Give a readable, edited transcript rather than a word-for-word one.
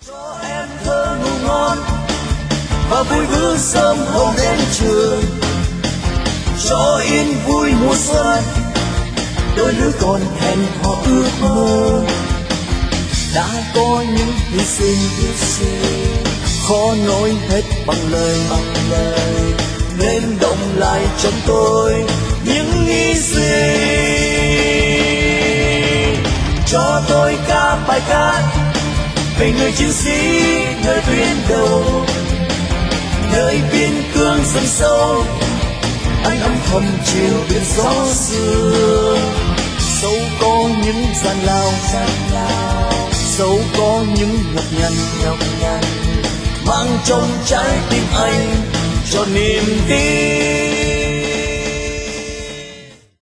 cho em thơ ngủ ngon và vui vứ sớm hôm đến trường, cho yên vui mùa xuân đôi lứa còn hẹn hò ước mơ. Đã có những hy sinh khó nói hết bằng lời, nên động lại trong tôi những nghĩ suy. Cho tôi ca bài ca về người chiến sĩ nơi tuyến đầu, nơi biên cương rừng sâu, anh âm thầm chiều biển gió xưa. Dẫu có những gian lao, dẫu có những nhọc nhằn, mang trong trái tim anh cho niềm tin.